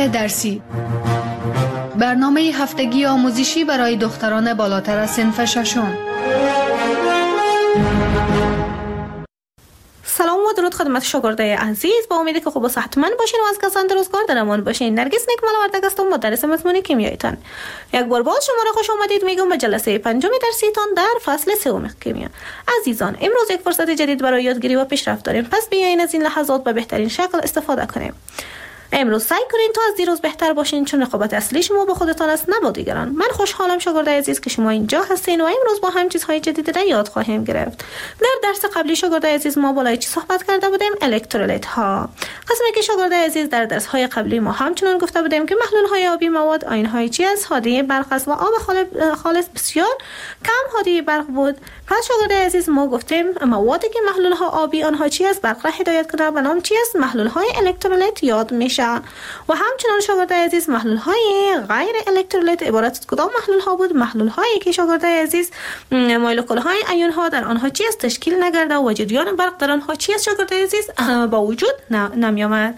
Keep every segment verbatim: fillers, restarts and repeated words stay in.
درسی، برنامه هفتگی آموزشی برای دختران بالاتر از صنف ششم. سلام و درود خدمت شاگردای عزیز، با امیدی که خوب و صحتمند باشین و از کسان روزگار در امان باشین. نرگس نیک ملاوردگ هستم، مدرس مضمون کیمیایتان. یک بار باز شما را خوش آمدید میگم به جلسه پنجم درسیتان در فصل سوم کیمیا. عزیزان، امروز یک فرصت جدید برای یادگیری و پیشرفت داریم، پس بیاین از این لحظات به بهترین شکل استفاده کنیم. امروز سعی کنین تا از دیروز بهتر باشین، چون رقابت اصلی شما با خودتان است، نه با دیگران. من خوشحالم شاگردای عزیز که شما اینجا هستین و امروز با هم چیزهای جدید را یاد خواهیم گرفت. در درس قبلی شاگردای عزیز ما بالای چی صحبت کرده بودیم؟ الکترولیت ها. قسمی که شاگردای عزیز در درس های قبلی ما همچنان گفته بودیم که محلول های آبی مواد آیون های چی است؟ هادی برق است و آب خالص بسیار کم هادی برق بود. پس شاگردای عزیز ما گفتیم موادی که محلول ها آبی آنها چی است؟ برق را هدایت کنند و نام چی است؟ محلول های الکترولیت یاد میشه. و همچنان شاگردای عزیز محلول های غیر الکترولیت عبارت از کدام محلول ها بود؟ محلول هایی که شاگردای عزیز مولکول های ایون ها در آنها چی است تشکیل نگرده و جریان برق در آنها چی است شاگردای عزیز با وجود نمی آمد.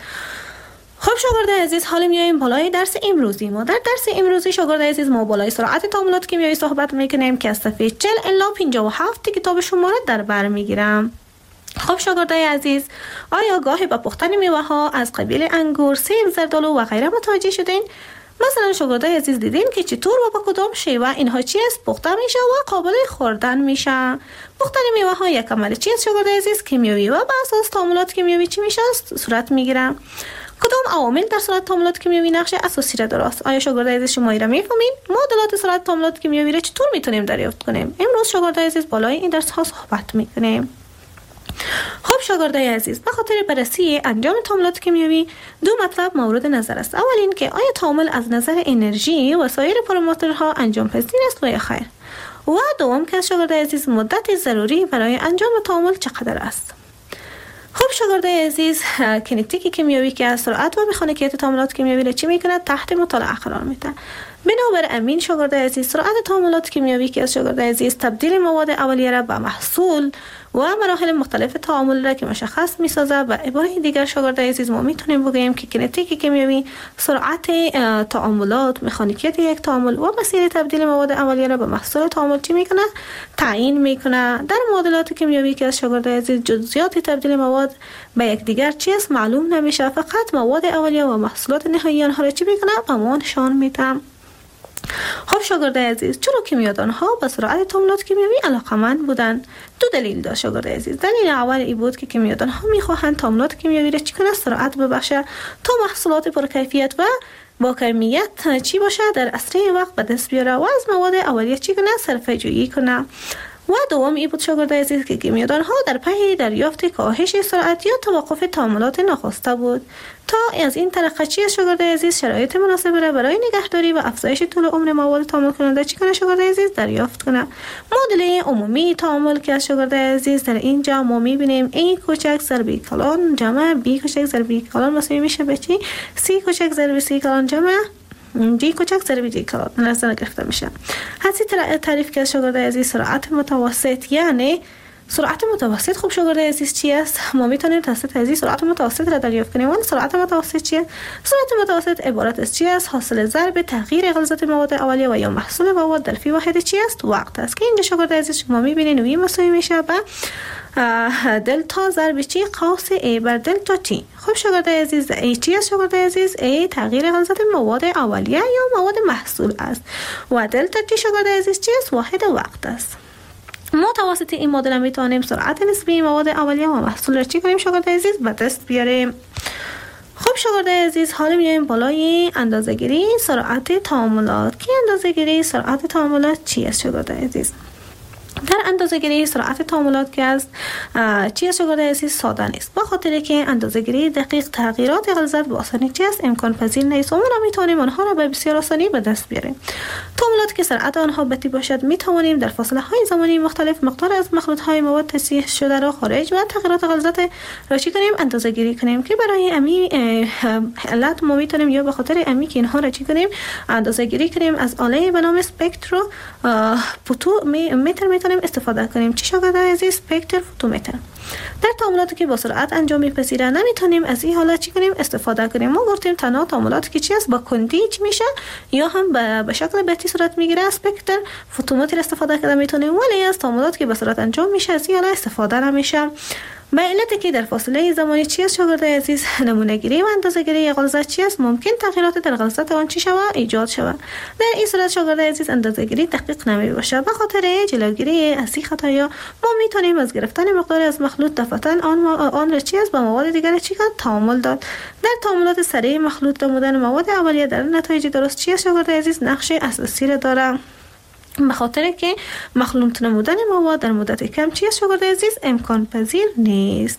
خب شاگردای عزیز، حالا میایم بالای درس امروزی ما. در درس امروزی شاگردای عزیز ما بالای سرعت تعاملات کیمیایی صحبت میکنیم که از صفحه چهل الی پنجاه و هفت کتاب شما را در بر میگیرم. خب شاگردای عزیز، آیا گاهی با پختن میوه ها از قبیل انگور، سیب، زردآلو و غیره متوجه شدین؟ مثلا شاگردای عزیز دیدین که چطور و با کدام شیوه اینها چی است پخته میشه و قابل خوردن میشه. پختن میوه ها یک عمل چی است شاگردای عزیز؟ کیمیایی و بر اساس تعاملات کیمیایی چی میشه صورت میگیره. کدام عوامل در صورت تعاملات کیمیایی نقش اساسی را دارند؟ آیا شاگردای عزیز شما را میفهمین؟ معادلات صورت تعاملات کیمیایی را چطور میتونیم دریافت کنیم؟ امروز شاگردای عزیز بالای این درس ها صحبت میکنیم. خب شاگردای عزیز، به خاطر بررسی انجام تعاملات کیمیایی دو مطلب مورد نظر است. اول این که آیا تعامل از نظر انرژی و سایر پارامترها انجام پذیر است و یا خیر. و دوم که شاگردای عزیز مدت ضروری برای انجام تعامل چقدر است. خب شاگردای عزیز، کینتیک کیمیایی که از سرعت و مکانیکیت تعاملات کیمیایی را چی میکنه؟ تحت مطالعه قرار میده. بنابر امین شاگردای عزیز، سرعت تعاملات کیمیایی که از شاگردای عزیز تبدیل مواد اولیه را به محصول و مراحل مختلف تعامل را که مشخص میسازه. و عباره دیگر شاگردای عزیز ما میتونیم بگیم که کینتیک کیمیایی سرعت تعاملات، مکانیکیت یک تعامل و مسیر تبدیل مواد اولیه را به محصول تعامل چی میکنه؟ تعیین میکنه. در معادلات کیمیایی که از شاگردای عزیز جزئیات تبدیل مواد به یکدیگر چی است معلوم نمیشه، فقط مواد اولیه و محصولات نهایی آنها را چی میکنه؟ به ما نشان میده. خب شاگردای عزیز، چرا کیمیادان ها به سرعت تعاملات کیمیایی علاقمند بودند؟ دو دلیل داشت شاگردای عزیز. دلیل اول این بود که کیمیادان ها میخواهند تعاملات کیمیایی را چی کنه؟ سرعت ببخشه تا محصولات پرکیفیت و با کمیت چی باشه در اسرع وقت به دست بیاره و از مواد اولیه چی کنه؟ صرفه جویی کنه. و دوم این بود شاگردای عزیز که کیمیادان ها در پی دریافت کاهش سرعت یا توقف تعاملات ناخواسته بود. تا از این طریق چی شاگردای عزیز شرایط مناسب را برای نگهداری و افزایش طول عمر مواد تعامل کننده چی کنه شاگردای عزیز؟ دریافت کنه. معادله عمومی تعامل که از شاگردای عزیز در اینجا ما میبینیم ای کوچک ضرب ای کلان جمع بی کوچک ضرب ای کلان مساوی میشه به چی؟ سی کوچک ضرب سی کلان جمع دی کوچک ضرب دی کلان نظر گرفته میشه. حسی تعریف که شاگردای عزیز سرعت متوسط یعنی سرعت متوسط. خب شاگردای عزیز چی است؟ ما میتونیم توسط عزیز سرعت متوسط را دریافت کنیم. و سرعت متوسط چیه؟ سرعت متوسط عبارت از چی است؟ حاصل ضرب تغییر غلظت مواد اولیه و یا محصول مواد در فی واحد چی است؟ وقت است که اینجا شاگردای عزیز شما میبینید وی مساوی میشه به دلتا ضرب چی؟ قوس ای بر دلتا تی. خب شاگردای عزیز، ای چی است شاگردای عزیز؟ ای تغییر غلظت مواد اولیه یا مواد محصول است و دلتا تی شاگردای عزیز چی است؟ واحد وقت است. ما توسط این معادله میتونیم سرعت نسبی مواد اولیه و محصول را چی کنیم شاگردای عزیز؟ به دست بیاریم. خب شاگردای عزیز، حالا میایم بالای اندازه‌گیری سرعت تعاملات. که اندازه‌گیری سرعت تعاملات چی است شاگردای عزیز؟ در اندازه‌گیری سرعت تعاملات که است چی است شاگردای عزیز؟ ساده نیست، به خاطر که اندازه‌گیری دقیق تغییرات غلظت به آسانی چی است؟ امکان پذیر نیست و ما نمیتونیم آنها را به بسیار آسانی به دست بیاریم. تعاملات که سرعت آنها بطیء باشد میتوانیم در فاصله های زمانی مختلف مقدار از مخلوط های مواد تصحیح شده را خارج و تغییرات غلظت را چی کنیم؟ اندازه‌گیری کنیم. که برای امی علت ما میتونیم یا به خاطر امی که اینها را چی کنیم؟ اندازه‌گیری کنیم از آله به نام اسپکترومتر میتونیم استفاده کنیم. چی شاگردای عزیز؟ اسپکترومتر. در تعاملاتی که با سرعت انجام میپذیره نمیتونیم از این حالت چی کنیم استفاده کنیم. ما گفتیم تنها تعاملاتی که چی است با کندی چی میشه یا هم به شکل بهتی صورت میگیره اسپکتر فوتومتر استفاده کرده میتونیم، ولی از تعاملاتی که به سرعت انجام میشه از این حالت استفاده نمیشه. به علت که در فاصله زمانی چی است شاگرد عزیز نمونه گیری و اندازه گیری غلظت چی است ممکن تغییرات در غلظت آن چی شود ایجاد شود. در این صورت شاگرد عزیز اندازه گیری دقیق نمی باشه. به خاطر جلوگیری از این خطایا ما میتونیم از گرفتن مقداری از مخلوط دفعتاً آن آن را چی است با مواد دیگر چی کرد تعامل داد. در تعاملات سریع مخلوط نمودن مواد اولیه در نتایج درست چی است شاگرد عزیز نقش اساسی را داره، به خاطر که مخلوط نمودن مواد در مدت کم چی است شاگرد عزیز امکان پذیر نیست.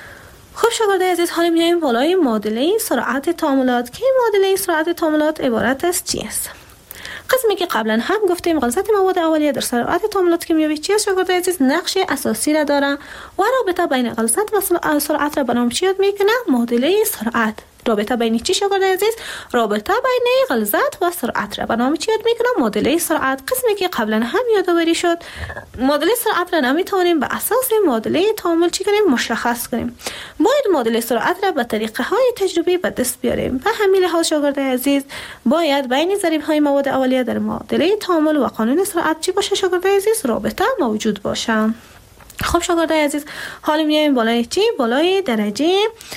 خب شاگرد عزیز حالا میایم بالای معادله سرعت تعاملات که معادله سرعت تعاملات عبارت از چی است؟ قسمی که قبلا هم گفتیم غلظت مواد اولیه در سرعت تعاملات کیمیایی چی است شاگرد عزیز نقش اساسی را داره و رابطه بین غلظت و سرعت را به نام چی یاد میکنه معادله سرعت. رابطه بین چی شاگرد عزیز؟ رابطه بین غلظت و سرعت را به نام چی یاد میکنم معادله سرعت. قسمی که قبلا هم یادآوری شد معادله سرعت را نمیتونیم به اساس معادله تعامل چی کنیم مشخص کنیم، باید معادله سرعت را به طریقه های تجربی به دست بیاریم. به همین لحاظ شاگرد عزیز باید بین ضریب های مواد اولیه در معادله تعامل و قانون سرعت چی باشه شاگرد عزیز؟ رابطه موجود باشه. خب شاگرد عزیز حالا میایم بالای چی؟ بالای درجه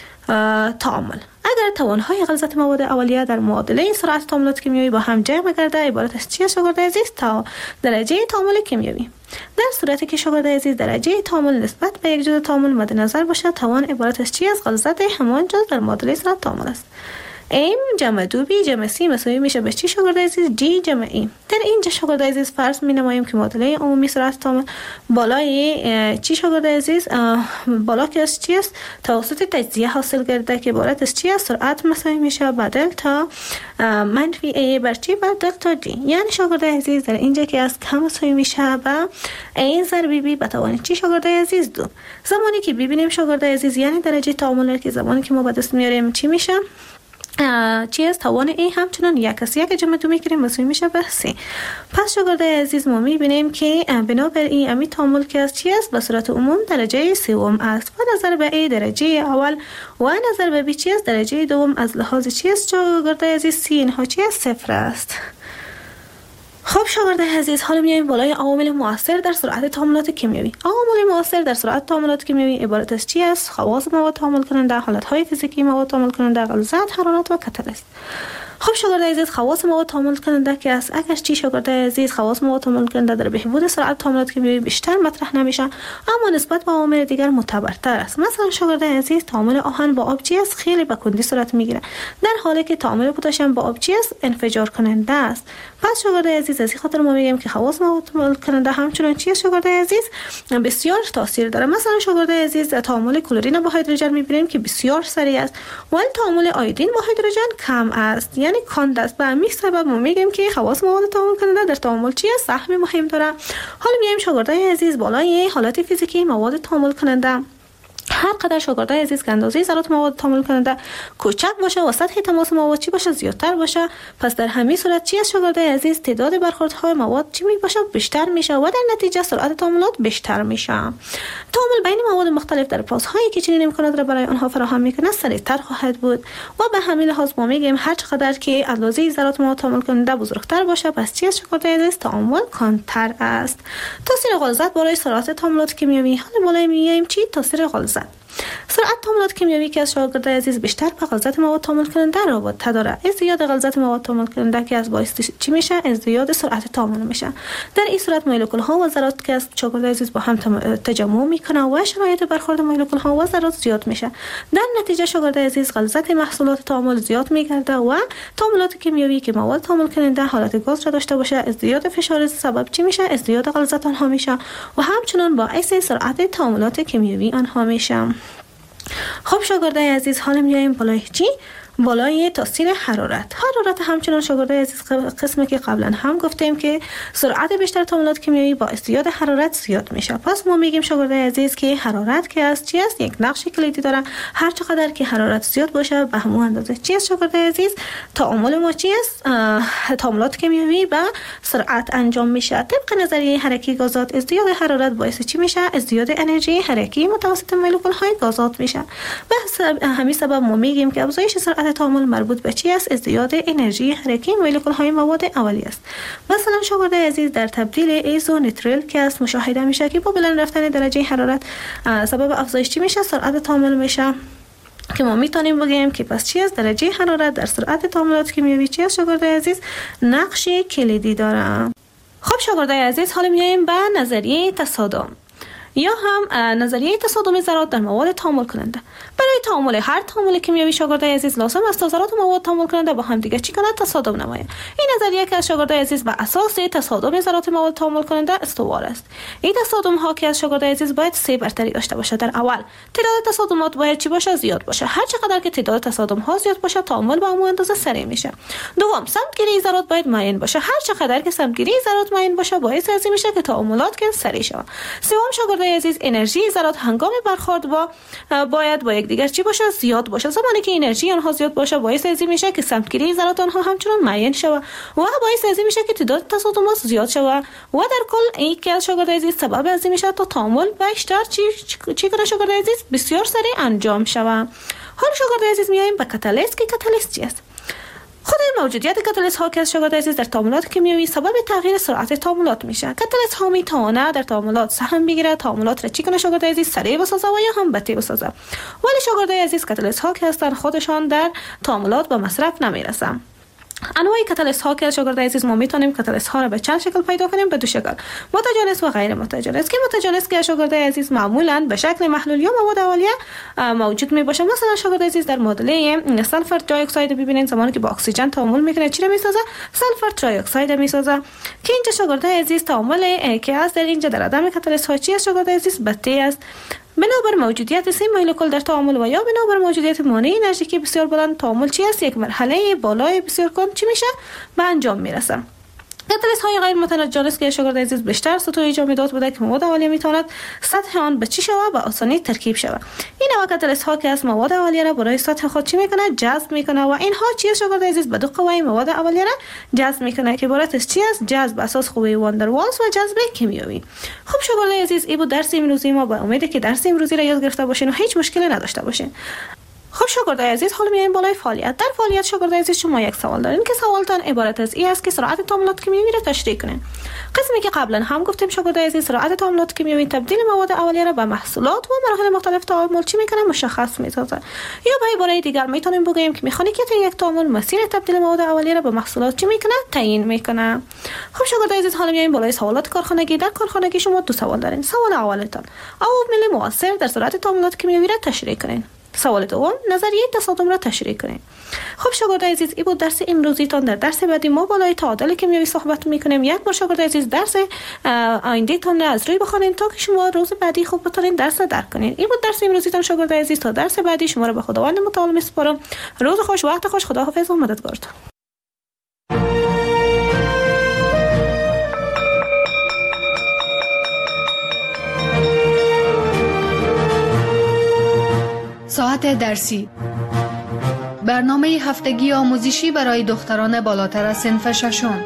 تعامل. اگر توانهای غلظت مواد اولیه در معادله سرعت تعاملات کیمیایی با هم جمع گرده عبارت از چی است شاگرد عزیز؟ تا درجه تعامل کیمیایی. در صورتی که شاگرد عزیز درجه تعامل نسبت به یک جزء تعامل مد نظر باشه توان عبارت از چی است؟ غلظت همان جزء در معادله سرعت تعامل است. ام جمع دو بی جمع سی مساوی میشه به چی شاگرد عزیز؟ جی جمع ای. در اینجا شاگرد عزیز فرض می نماییم که معادله عمومی سرعت تعامل بالای چی شاگرد عزیز؟ بالا که از چی است؟ توسط تجزیه حاصل کرده که عبارت از چی است؟ سرعت مساوی میشه با دلتا منفی ای بر چی بر دلتا دی. یعنی شاگرد عزیز در اینجا که از کم مساوی میشه با ای ضرب بی به توان چی شاگرد عزیز؟ دو. زمانی که ببینیم شاگرد عزیز یعنی درجه تعامل که زمانی که ما به دست میاریم چی میشه؟ چی است؟ توان ای همچنان یک است. یک جمع دو میکنیم مساوی میشه به سه. پس شاگرد عزیز ما میبینیم که بنابر این امی تعامل که از چی است؟ به صورت عموم درجه سوم است و نظر به ای درجه اول و نظر به بی چی است؟ درجه دوم. از لحاظ چی است شاگرد عزیز؟ سی اینها چی است؟ صفر است. خب شاگرد عزیز حالا میایم بالای عوامل مؤثر در سرعت تعاملات کیمیایی. عوامل مؤثر در سرعت تعاملات کیمیایی عبارت از چی است؟ خواص مواد تعامل کننده، حالت‌های فیزیکی مواد تعامل کننده، غلظت، حرارت و کاتالیست. خب شاگرد عزیز خواص مواد تعامل کننده که است اگر چی شاگرد عزیز خواص مواد تعامل کننده در بهبود سرعت تعاملات کیمیایی بیشتر مطرح نمیشه اما نسبت به عوامل دیگر معتبرتر است. مثلا شاگرد عزیز تعامل آهن با آب چی است؟ خیلی به کندی صورت میگیره، در حالی که تعامل پتاسیم با آب چی است؟ انفجار کننده است. پس شاگرد عزیز از این خاطر ما میگیم که خواص مواد تعامل کننده همچنان چی است شاگرد عزیز؟ بسیار تاثیر داره. مثلا شاگرد عزیز تعامل کلورین با هیدروژن میبینیم که بسیار سریع است ولی تعامل آیودین با هیدروژن کم است، یعنی کند است. به همین سبب ما میگیم که خواص مواد تعامل کننده در تعامل چی است؟ سهم مهم داره. حالا میایم شاگرد عزیز بالای حالت فیزیکی مواد تعامل کننده. هر قدر شاگردای عزیز که اندازه ذرات مواد تعامل کننده کوچک باشه و سطح تماس مواد چی باشه؟ زیادتر باشه، پس در همین صورت چی است شاگردای عزیز؟ تعداد برخوردهای مواد چی می باشه؟ بیشتر میشه و در نتیجه سرعت تعاملات بیشتر میشه. تعامل بین مواد مختلف در فازهایی که چنین امکانات را برای آنها فراهم میکنه سریعتر خواهد بود و به همین لحاظ ما میگیم هر چقدر که اندازه ذرات مواد تعامل کننده بزرگتر باشه پس چی است شاگردای عزیز؟ تعامل کندتر است. تاثیر غلظت بالای سرعت تعاملات کیمیایی. حالا بالای میگیم چی؟ تاثیر غلظت. سرعت تعاملات کیمیایی که از شاگرد عزیز بیشتر به غلظت مواد تعامل کننده رابطه داره. ازدیاد غلظت مواد تعامل کننده که از باعث چی میشه؟ ازدیاد سرعت تعامل میشه. در این صورت مولکول ها و ذرات که از شاگرد عزیز با هم تجمع میکنه و شرایط برخورد مولکول ها و ذرات زیاد میشه. در نتیجه شاگرد عزیز غلظت محصولات تعامل زیاد میگرده و تعاملات کیمیایی که مواد تعامل کننده حالت گاز را داشته باشه ازدیاد فشار سبب چی میشه؟ ازدیاد غلظت آنها میشه و همچنان باعث سرعت تعاملات کیمیایی آنها میشه. خب شاگردای عزیز حالا میایم بالای چی؟ بالای تاثیر حرارت. حرارت همچنان شاگردای عزیز قسمی که قبلا هم گفتیم که سرعت بیشتر تعاملات کیمیایی با ازدیاد حرارت زیاد میشه. پس ما میگیم شاگردای عزیز که حرارت که است چی است؟ یک نقش کلیدی داره. هر چقدر که حرارت زیاد باشه به همون اندازه چی است شاگردای عزیز؟ تعامل ما چی است؟ تعاملات کیمیایی با سرعت انجام میشه. طبق نظریه حرکتی گازات ازدیاد حرارت باعث چی میشه؟ ازدیاد انرژی حرکتی متوسط مولکول های گازات میشه. به همین سبب ما میگیم که افزایش سرعت تعامل مربوط به چی است؟ ازدیاد انرژی حرکتی مولکول های مواد اولیه است. مثلا شاگردای عزیز در تبدیل ایزونیتریل که است مشاهده میشه که با بلند رفتن درجه حرارت سبب افزایش چی میشه؟ سرعت تعامل میشه، که ما میتونیم بگیم که پس چی است؟ درجه حرارت در سرعت تعاملات کیمیایی چی است شاگردای عزیز؟ نقش کلیدی داره. خب شاگردای عزیز حالا میایم به نظریه تصادم یا هم نظریه تصادم ذرات در مواد تعامل کننده. برای تعامل هر تعامل کیمیایی شاگردای عزیز لازم است ذرات مواد تعامل کننده با هم دیگه چی کنند؟ تصادم نمایند. این نظریه که از شاگردای عزیز بر اساس تصادم ذرات مواد تعامل کننده استوار است. این تصادم ها که از شاگردای عزیز باید سه برتری داشته باشه. در اول تعداد تصادمات باید چی باشه؟ زیاد باشه. هر چقدر که تعداد تصادم ها زیاد باشه تعامل با همون اندازه سریع میشه. دوم سمتگیری ذرات باید معین باشه. هر چقدر که سمتگیری ذرات معین باشه باعث از این میشه که تعاملات که سریع شود. سوم شاگردای عزیز انرژی ذرات هنگام برخورد با باید با یکدیگر چی باشه؟ زیاد باشه. زمانی که انرژی آنها زیاد باشه باعث از این میشه که سمتگیری ذرات آنها همچنان معین شود و باعث از این میشه که تعداد تصادمات زیاد شود و در کل این که از شاگردای عزیز سبب از این میشه تا تعامل بیشتر چی چی کنه شاگردای عزیز؟ بسیار سریع انجام شود. حالا شاگردای عزیز میایم به کاتالیست که کاتالیست چی است؟ خود موجودیت کاتالیست ها که از شاگردای عزیز در تعاملات کیمیایی سبب تغییر سرعت تعاملات میشه. کاتالیست ها میتونه در تعاملات سهم بگیره، تعاملات را چی کنه شاگردای عزیز؟ سریع بسازه و یا هم بطیء بسازه. ولی شاگردای عزیز کاتالیست ها که هستن خودشان در تعاملات به مصرف نمیرسن. انواع کاتالیست ها که از شاگردای عزیز ما میتونیم کاتالیست ها را به چند شکل پیدا کنیم؟ به دو شکل، متجانس و غیر متجانس. که متجانس که شاگردای عزیز معمولا به شکل محلول یا مواد اولیه موجود می باشه. مثلا شاگردای عزیز در معادله سلفر دی اکساید ببینید زمانی که با اکسیژن تعامل میکنه چی را میسازه؟ سلفر دی اکساید میسازه. که اینجا شاگردای عزیز تعامل که از در اینجا در عدم کاتالیست ها چی است شاگردای عزیز؟ بطیء است. بنابر موجودیت سه مولکول در تعامل و یا بنابر موجودیت مانع انرژیکی بسیار بلند تعامل چی است؟ یک مرحله بالای بسیار کند چی میشه؟ به انجام میرسه. کاتالیست های غیر متجانس که شاگردای عزیز بیشتر سطوح جامدات بوده که مواد اولیه میتواند سطح آن به چی شود؟ به آسانی ترکیب شود. این نوع کاتالیست ها که از مواد اولیه را برای سطح خود چی میکنه؟ جذب میکنه و اینها چی شاگردای عزیز؟ به دو قوه مواد اولیه را جذب میکنه که عبارت از چی است؟ جذب اساس قوه واندروالز و جذب کیمیایی. خب شاگردای عزیز این بود درس امروزی ما. با امید که درس امروزی را یاد گرفته باشین و هیچ مشکلی نداشته باشین. خب شاگردای عزیز حالا میایم بالای فعالیت. در فعالیت شاگردای عزیز شما یک سوال دارین که سوالتان عبارت از این است که سرعت تعاملات کیمیایی را تشریح کنین. قسمی که قبلا هم گفتیم شاگردای عزیز سرعت تعاملات کیمیایی تبدیل مواد اولیه را به محصولات و مراحل مختلف تعامل چی میکنه؟ مشخص میسازه. یا به عباره دیگر میتونیم بگیم که مکانیکیت یک تعامل مسیر تبدیل مواد اولیه را به محصولات چی میکنه؟ تعیین میکنه. خب شاگردای عزیز حالا میایم بالای سوالات کارخانگی. در کارخانگی شما دو سوال دارین. سوال اولتان عوامل مؤثر در سرعت تعاملات کیمیایی را تشریح کنین. سوال دوم نظریه تصادم را تشریح کنید. خب شاگردای عزیز این بود درس امروزیتان. در درس بعدی ما بالای تعادل کیمیایی صحبت میکنیم. یک بار شاگردای عزیز درس آینده تان را از روی بخونید تا که شما روز بعدی خوب بتونید درس را درک کنید. این بود درس امروزیتان شاگردای عزیز. تا درس بعدی شما را به خداوند متعال میسپارم. روز خوش، وقت خوش، خداحافظ و مددگارتان. ساعت درسی، برنامه هفتگی آموزشی برای دختران بالاتر از صنف ششم.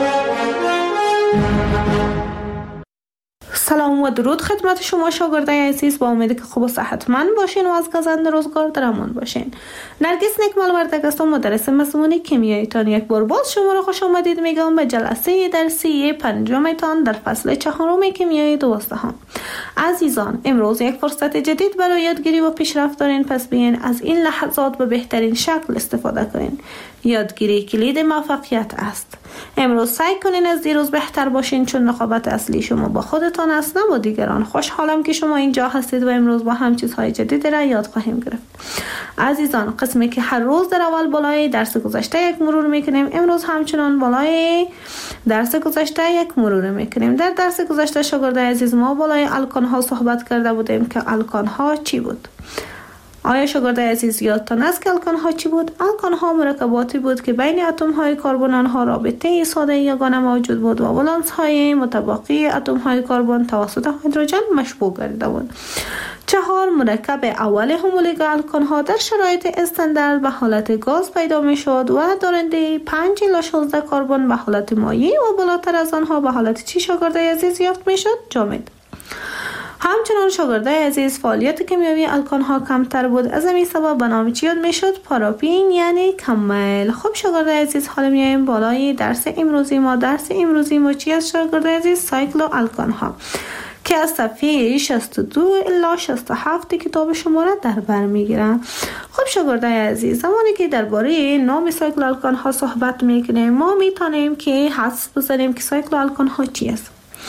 سلام و درود خدمت شما شاگردای عزیز. با امید که خوب و صحتمند باشین و از گزند روزگار در امان باشین. نرگس نیکمال وردک هستم، مدرس مضمون کیمیایتان. یک بار باز شما را خوش آمدید میگم به جلسه درسی پنجمتان در فصل چهارم کیمیای دوازدهم. عزیزان امروز یک فرصت جدید برای یادگیری و پیشرفت دارین، پس بیاین از این لحظات به بهترین شکل استفاده کنین. یادگیری کلید موفقیت است. امروز سعی کنین از دیروز بهتر باشین، چون رقابت اصلی شما با خودتان است نه با دیگران. خوشحالم که شما اینجا هستید و امروز با هم چیزهای جدید را یاد خواهیم گرفت. عزیزان قسمی که هر روز در اول بالای درس گذشته یک مرور میکنیم، امروز همچنان بالای درس گذشته یک مرور میکنیم. در درس گذشته شاگردای عزیز ما بالای الکان ها صحبت کرده بودیم که الکان ها چی بود؟ آیا شاگردای عزیز یادتان است که الکان ها چی بود؟ الکان ها مرکباتی بود که بین اتم های کربن آنها رابطه ساده یگانه موجود بود و ولانس های متباقی اتم های کربن توسط هیدروژن مشبوع گردیده بود. چهار، مرکب اول هومولوگ الکان ها در شرایط استاندارد به حالت گاز پیدا می شد و دارنده پنج الی شانزده کربن به حالت مایع و بالاتر از آنها به حالت چی شاگردای عزیز یافت می شد؟ جامد. همچنان شاگردای عزیز فعالیت کیمیایی الکان ها کمتر بود، از همین سبب به نام چی یاد می شد؟ پاراپین یعنی کمیل. خب شاگردای عزیز حالا میایم بالای درس امروزی ما. درس امروزی ما چی است شاگردای عزیز؟ سایکلو الکان ها که از صفحه شصت و دو الی شصت و هفت کتاب شما را در بر میگیرن. خب شاگردای عزیز زمانی که درباره نام سایکل الکان ها صحبت میکنیم ما میتونیم که حدس بزنیم که سایکل الکان ها چی است.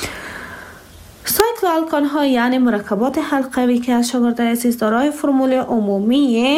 سایکل الکان ها یعنی مرکبات حلقوی که از شاگردای عزیز دارای فرمول عمومی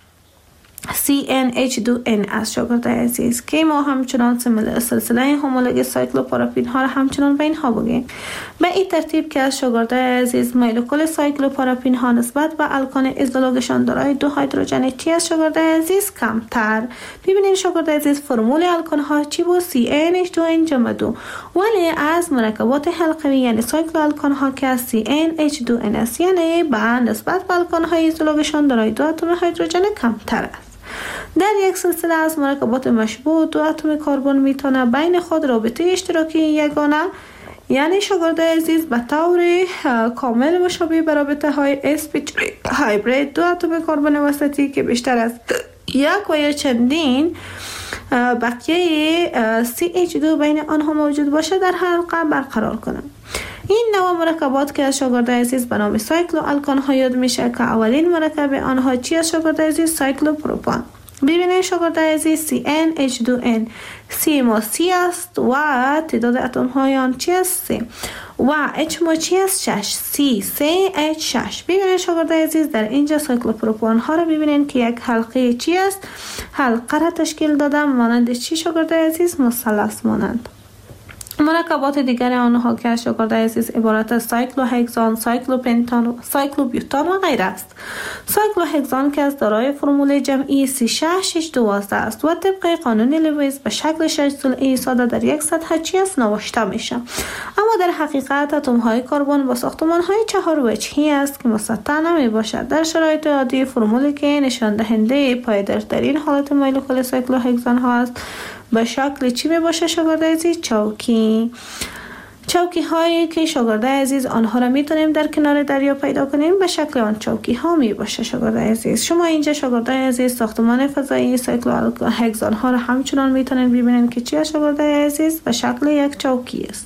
سی ان اچ دو ان از شاگردای عزیز که ما همچنان سلسله هومولوگ سایکلوپاراپین ها را همچنان به اینها بگیم. به این ترتیب که از شاگردای عزیز مولکول سایکلوپاراپین ها نسبت به الکان ازدواجشان دارای دو هیدروژن چی از شاگردای عزیز کمتر. ببینید شاگردای عزیز فرمول الکان ها چی بود؟ سی ان اچ دو ان جمع دو، ولی از مرکبات حلقوی یعنی سایکل الکان ها که از سی ان اچ دو ان است یعنی به نسبت به الکان های ازدواجشان دارای دو اتم هیدروژن کمتر است. در یک سلسله از مرکبات مشبوع دو اتم کربن میتونه بین خود رابطه اشتراکی یگانه یعنی شاگردای عزیز به طور کامل مشابه به رابطه های اسپیچ هایبرید دو اتم کربن وسطی که بیشتر از یک و یا چندین بقیه سی اچ دو بین آنها موجود باشه در حلقه برقرار کنند. این نوع مرکبات که از شاگردای عزیز به نام سایکلو الکان ها یاد میشه که اولین مرکب آنها چی از شاگردای عزیز؟ سایکلو پروپان. ببینید شاگردای عزیز سی ان اچ دو ان سی ما سی است و تعداد اتم های آن چی است؟ سی و اچ ما چی است؟ شش. سی سی اچ شش. ببینید شاگردای عزیز در اینجا سایکلو پروپان ها را ببینید که یک حلقه چی است؟ حلقه را تشکیل دادم مانند چی شاگردای عزیز؟ مثلث مانند. مرکبات دیگر آنها که از شاگردای عزیز عبارت از سایکلوهگزان، سایکلوپنتان، سایکلوبیوتان و غیره است. سایکلوهگزان که از دارای فرمول جمعی سی شش شش دوازده است و طبق قانون لوئیس به شکل شش ضلعی ساده در یک سطح چی است نوشته میشه. اما در حقیقت اتم های کربن با ساختمان های چهار وجهی است که مسطح نمی باشد. در شرایط عادی فرمولی که نشان دهنده پایدارترین حالت مولکول سایکلوهگزان ها است به شکل چی می باشه شاگردای عزیز؟ چوکی. چوکی هایی که شاگردای عزیز آنها را میتونیم در کنار دریا پیدا کنیم به شکل آن چوکی ها می باشه شاگردای عزیز. شما اینجا شاگردای عزیز ساختمان فضایی سایکلوهگزان ها را همچنان میتونید ببینید که چی از شاگردای عزیز به شکل یک چوکی است.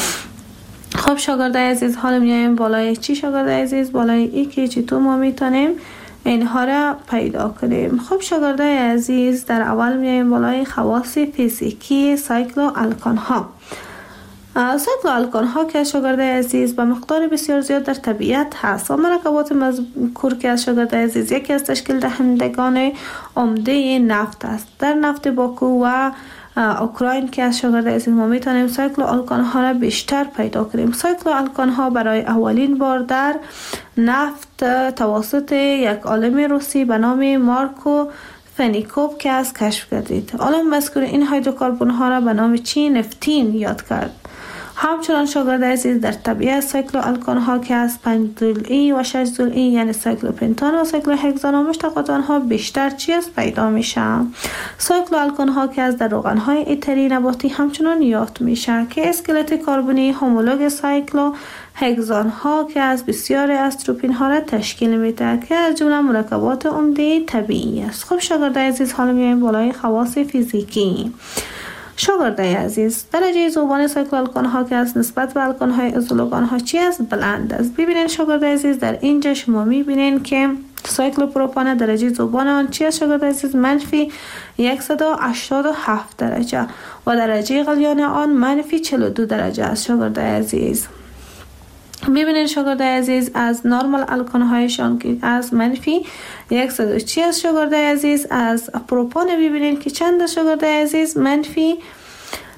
خب شاگردای عزیز حالا میایم بالای چی شاگردای عزیز؟ بالای ای که چی تو ما میتونیم اینها را پیدا کنیم. خب شاگردای عزیز در اول میایم بالای خواص فیزیکی سایکلو الکان ها. سایکلو الکان ها که شاگردای عزیز به مقدار بسیار زیاد در طبیعت هست و مرکبات مذکور که از شاگردای عزیز یکی از تشکیل دهندگان عمده نفت است. در نفت باکو و اوکراین که از شاگردای عزیز ما میتونیم سایکلو الکان ها را بیشتر پیدا کنیم. سایکلو الکان ها برای اولین بار در نفت توسط یک عالم روسی به نام مارکو فنیکوف که از کشف گردید. عالم مذکور این هیدروکربن ها را به نام چی؟ نفتین یاد کرد. همچنان شاگردای عزیز در طبیعت سایکلو الکان ها که از پنج ضلعی و شش ضلعی یعنی سایکلوپنتان و سایکلوهگزان و مشتقات آنها بیشتر چی است پیدا میشه. سایکلو الکان ها که از در روغن های ایتری نباتی همچنان یافت میشه که اسکلت کربنی هومولوگ سایکلو هگزان ها که از بسیاری از تروپین ها را تشکیل میده که از جمله مرکبات عمده طبیعی است. خب شاگردای عزیز حالا میایم بالای خواص فیزیکی. شاگردای عزیز درجه ذوبان سایکل الکان ها که از نسبت به الکان های ازولوگان ها چی است؟ بلند است. ببینید شاگردای عزیز در اینجا شما میبینید که سایکلوپروپان درجه ذوبان آن چی است شاگردای عزیز؟ منفی صد و هشتاد و هفت درجه و درجه غلیان آن منفی چهل و دو درجه است شاگردای عزیز. ببینید شاگردای عزیز از نرمال الکان هایشان که از منفی صد و چی است شاگردای عزیز. از پروپان ببینید که چند است شاگردای عزیز؟ منفی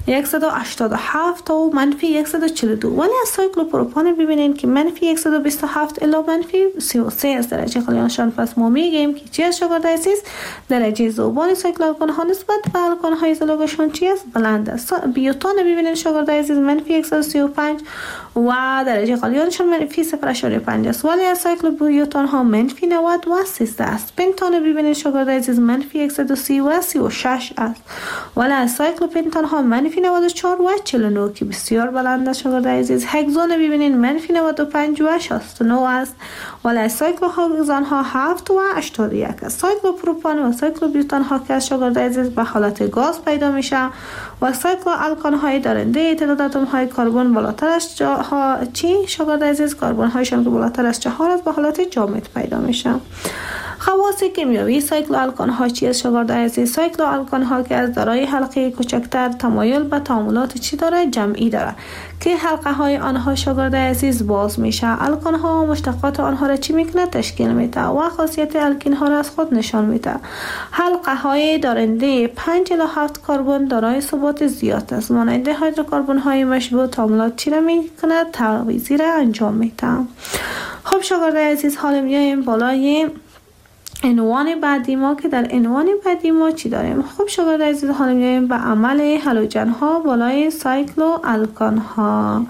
صد و هشتاد و هفت تا منفی صد و چهل و دو. ولی از سایکلوپروپان ببینین که منفی صد و بیست و هفت الی منفی سی و سه از درجه خالیانشان. پس ما میگیم که چی از شاگرد عزیز؟ درجه ذوبان سایکل آلکان ها نسبت به آلکان های ایزولوگشون چی است؟ بلند است. بیوتان ببینین شاگرد عزیز منفی صد و سی و پنج و درجه خالیانشان منفی صفر ممیز پنج است. ولی از سایکل بیوتان ها منفی نود و سیزده است. پنتان ببینین شاگرد عزیز منفی صد و سی و سی و شش است. ولی از سایکل پنتان ها منفی نود و چهار و چهل و نه که بسیار بلند است شاگرد عزیز. هگزان ببینین منفی نود و پنج و شصت و نه است. ولی از سایکل هگزان ها هفت و هشتاد و یک است. سایکل پروپان و سایکل بیوتان ها که از شاگرد عزیز به حالت گاز پیدا میشه و سایکل آلکان های دارنده تعداد اتم های کربن بالاتر از جاها چی شاگرد عزیز؟ کربن هایشان که بالاتر از چهار است به حالت جامد پیدا میشه. خواص کیمیایی سایکل آلکان ها چی است شاگرد عزیز؟ سایکل آلکان ها که از دارای حلقه کوچکتر تمایل به تعاملات چی داره؟ جمعی داره که حلقه های آنها شاگرد عزیز باز میشه. آلکان ها مشتقات آنها را چی میکنه؟ تشکیل میده و خاصیت الکین ها را از خود نشان میده. حلقه های دارنده پنج الی هفت کربن دارای ثبات زیاد است. مانند هیدروکربن های مشبوع تعاملات چی را میکنه؟ تعویضی را انجام میده. خب شاگرد عزیز حالا میایم بالای عنوان بعدی ما که در عنوان بعدی ما چی داریم؟ خب شاگرد عزیز حالا میایم به عمل هالوژن ها بالای سایکلو آلکان ها.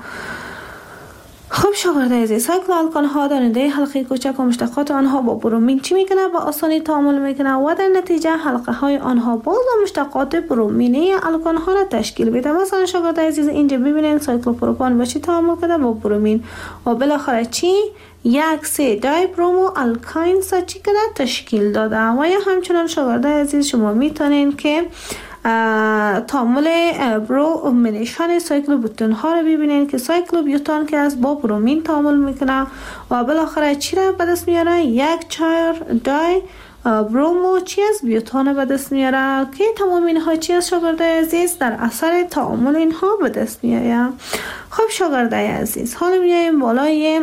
خب شاگرد عزیز سایکل آلکان ها دارنده حلقه کوچک و مشتقات آنها با برومین چی میکنه؟ با آسانی تعامل میکنه و در نتیجه حلقه های آنها باز و مشتقات برومینی آلکان ها را تشکیل میده. مثلا شاگرد عزیز اینجا ببینید سایکلوپروپان با چی تعامل کرده؟ با برومین و بالاخره چی؟ یک سه دای برومو الکاین سا چی کنه؟ تشکیل داده. و یا همچنان شاگرد عزیز شما میتونین که تعامل برومینیشن سایکل بیوتان ها رو ببینین که سایکل بیوتان که از با برومین تعامل میکنه و بالاخره چی را به دست میاره؟ یک چهار دای برومو چی از بیوتان به دست میاره که تمام اینها چی از شاگرد عزیز در اثر تعامل اینها به دست میاره. خب شاگرد عزیز حالا میایم بالای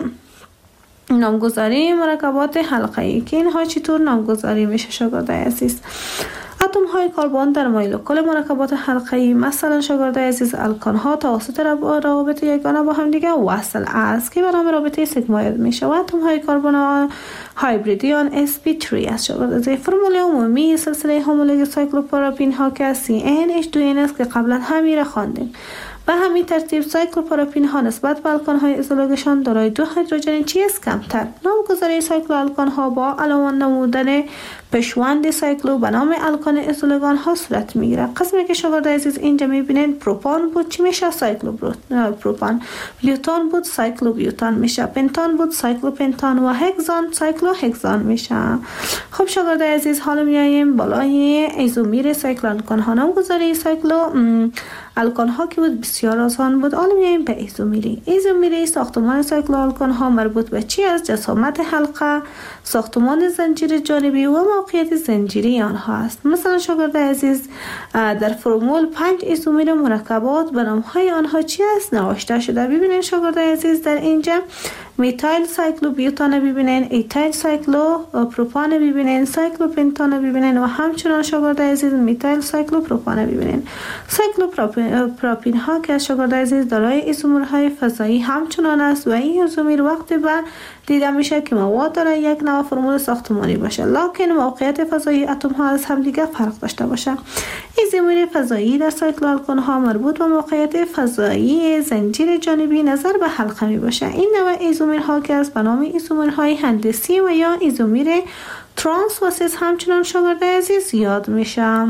نامگذاری مرکبات حلقه‌ای که اینها چطور نامگذاری میشه شاگرد عزیز؟ اتم های کربن در مولکول مرکبات حلقه‌ای مثلا شاگرد عزیز الکان ها توسط روابط یگانه با هم دیگه وصل است که به نام رابطه سیگما یاد میشه و اتم های کربن هایبریدیان اس پی سه است. شاگرد عزیز فرمول عمومی سلسله هومولوژی سایکلوپروپین ها که سی ان اچ دو ان است که قبلا همین را خواندیم. به همین ترتیب سایکلوپروپین ها نسبت به آلکان های ایزولوگشان دارای دو هیدروژن چی است؟ کمتر. نامگذاری سایکل آلکان ها با علاوه نمودن پشوند سایکلو به نام آلکان ایزولوگان ها صورت میگیره. قسمی که شاگرد عزیز اینجا میبینید پروپان بود چی میشه؟ سایکلو پروپان. بیوتان بود سایکلو بیوتان میشه. پنتان بود سایکلو پنتان و هگزان سایکلو هگزان میشه. خب شاگرد عزیز حالا میایم بالای ایزومیر سایکل آلکان ها. نامگذاری سایکلو آلکان ها که بود بسیار آسان بود. حالا میایم به ایزومیری. ایزومیری ساختمان سایکل آلکان ها مربوط به چی است؟ جسامت حلقه، ساختمان زنجیر جانبی و موقعیت زنجیری آنها است. مثلا شاگرد عزیز در فرمول پنج ایزومیر مرکبات به نام های آنها چی است؟ نوشته شده. ببینید شاگرد عزیز در اینجا میتایل سایکلو بیوتان ببینین، ایتایل سایکلو پروپان ببینین، سایکلو پنتان ببینین و همچنان شاگرد عزیز میتایل سایکلو پروپان ببینین. سایکلو پروپین ها که شاگرد عزیز دارای ایزومرهای فضایی همچنان است و این ایزومر وقتی به دیده میشه که مواد داره یک نوع فرمول ساختمانی باشه لکن موقعیت فضایی اتم ها از هم دیگه فرق داشته باشه. ایزومر فضایی در سایکل آلکان ها مربوط به موقعیت فضایی زنجیر جانبی نظر به حلقه می باشه. این نوع ایزومرها که از به نام ایزومرهای هندسی و یا ایزومر ترانس و سیس همچنان شاگرد عزیز یاد میشه.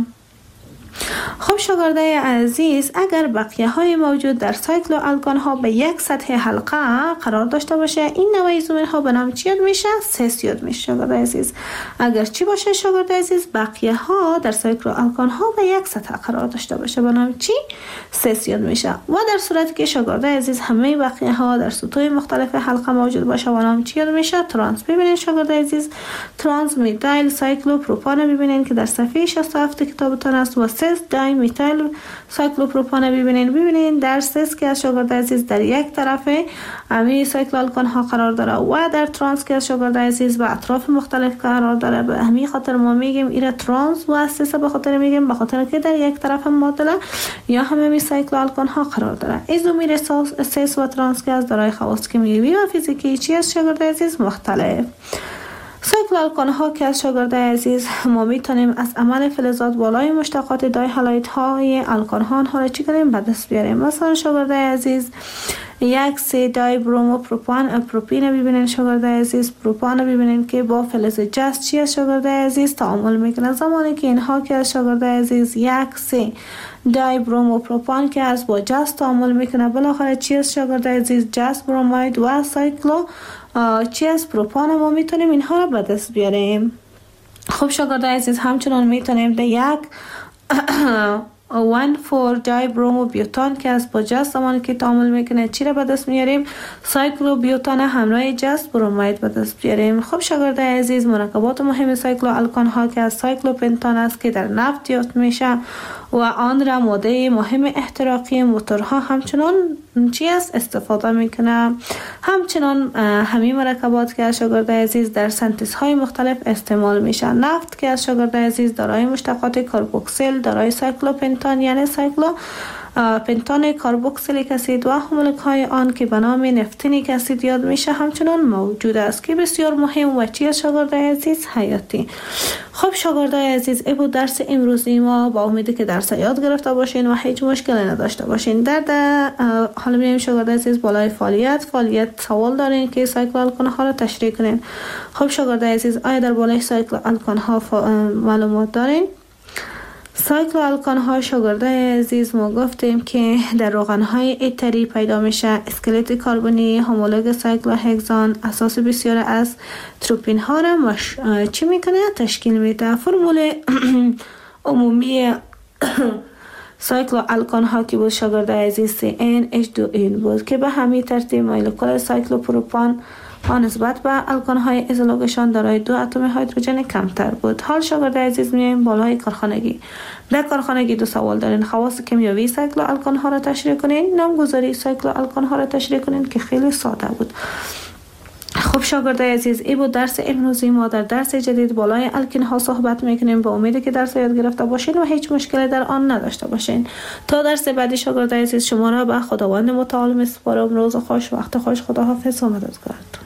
خب شاگرده عزیز اگر بقیه های موجود در سایکل آلکان ها به یک سطح حلقه قرار داشته باشه این نوع ایزومر ها به نام چی یاد میشه؟ سیس یاد میشه شاگرده عزیز. اگر چی باشه شاگرده عزیز؟ بقیه ها در سایکل آلکان ها به یک سطح قرار داشته باشه به نام چی؟ سیس یاد میشه. و در صورتی که شاگرده عزیز همه بقیه ها در سطوح مختلف حلقه موجود باشه به نام چی یاد میشه؟ ترانس. ببینید شاگرده عزیز ترانس میتایل سایکلو پروپان ببینید که در صفحه شصت و هفت کتابتون است و سه دای میتایل سایکلوپروپان ببینین ببینین در سه که از شاگرد عزیز در یک طرف امی سایکل آلکان ها قرار داره و در ترانس که از شاگرد عزیز به اطراف مختلف قرار داره. به همین خاطر ما میگیم ایره ترانس و سه به خاطر میگیم به خاطر که در یک طرف معادله یا همه می سایکل آلکان ها قرار داره. ایزومیر سه و ترانس که از دارای خواص کیمیایی و فیزیکی چی از شاگرد عزیز مختلف. سایکل آلکان ها که از شاگرد عزیز ما میتونیم از عمل فلزات بالای مشتقات دای هالایت های آلکان ها ها را چی کنیم به دست بیاریم. مثلا شاگرد عزیز یک سه دای برومو پروپان پروپین ببینین شاگرد عزیز پروپان ببینین که با فلز جست چی از شاگرد عزیز تعامل میکنه. زمانی که اینها که از شاگرد عزیز یک سه دای برومو پروپان که از با جست تعامل میکنه بالاخره چی از شاگرد عزیز جست بروماید و سایکلو چی از پروپان ما میتونیم اینها را به دست بیاریم. خب شاگرد عزیز همچنان میتونیم در یک وان فور دای برومو بیوتان که از با جست زمانی که تعامل میکنه چی را به دست میاریم سایکلو بیوتان همراه جست بروماید به دست بیاریم. خب شاگرد عزیز مرکبات مهم سایکلو آلکان ها که از سایکلو پنتان است که در نفت یافت میشه و آن را ماده مهم احتراقی موتورها همچنان چی است استفاده میکنه. همچنان همین مرکبات که از شاگرد عزیز در سنتز های مختلف استعمال میشه. نفت که از شاگرد عزیز دارای مشتقات کاربوکسیل دارای سایکلو پنتان یعنی سایکلو پنتان کاربوکسیلیک اسید و مولک های آن که به نام نفتینیک اسید یاد میشه همچنان موجود است که بسیار مهم و چی از شاگرد عزیز حیاتی. خب شاگرد عزیز ای بود درس امروزی ما. با امیدی که درس یاد گرفته باشین و هیچ مشکلی نداشته باشین. در حالا میایم شاگرد عزیز بالای فعالیت فعالیت سوال دارین که سایکل آلکان ها را تشریح کنین. خب شاگرد عزیز آیا در بالای سایکل آلکان ها معلومات دارین؟ سایکل آلکان ها شاگرد عزیز ما گفتیم که در روغن های ایتری پیدا میشه. اسکلت کربنی همولوگ سایکل هگزان اساس بسیار از تروپین ها را مش... چی میکنه تشکیل میده. فرمول عمومی سایکل آلکان ها که بود شاگرد عزیز سی ان اچ دو این بود که به همین ترتیب مولکول سایکلوپروپان با نسبت به آلکان های ازولوگشان دارای دو اتم هیدروژن کمتر بود. حال شاگرد عزیز میایم بالای کارخانگی. در کارخانگی دو سوال دارین. خواص کیمیایی سایکل آلکان ها را تشریح کنین. نامگذاری سایکل آلکان ها را تشریح کنین که خیلی ساده بود. خب شاگرد عزیز ای بود درس امروزی ما. در درس جدید بالای الکین ها صحبت میکنیم. با امید که درس یاد گرفته باشین و هیچ مشکلی در آن نداشته باشین. تا درس بعدی شاگرد عزیز شما را به خداوند متعال میسپارم. روز خوش وقت خوش. خداحافظ و مددگارتون.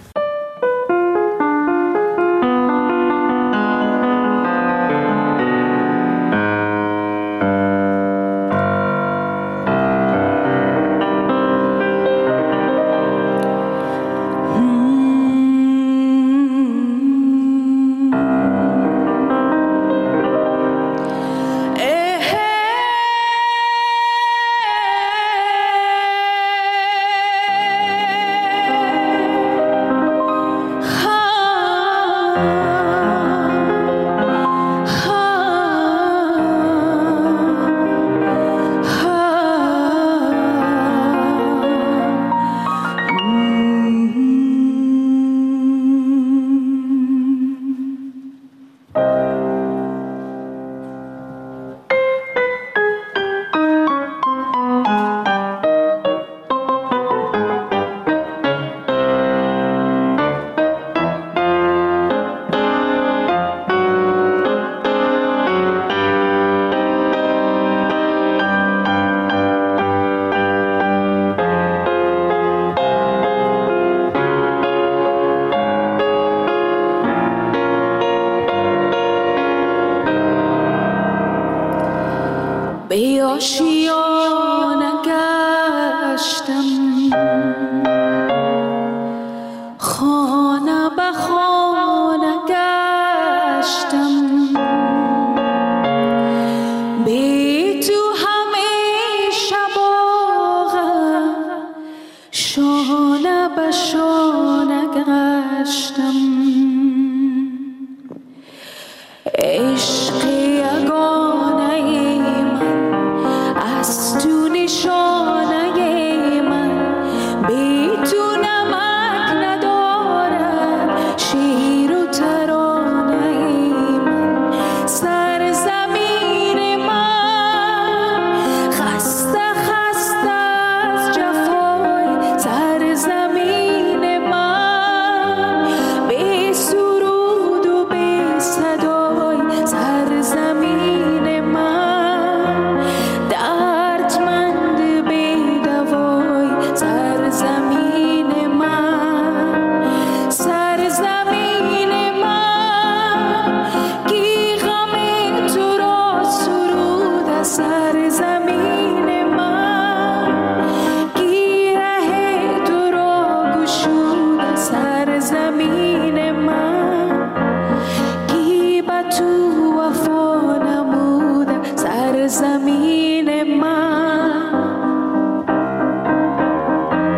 به آشیانه گشتم خانه به خانه گشتم بی تو همیشه باغم شانه به شانه گشتم عشق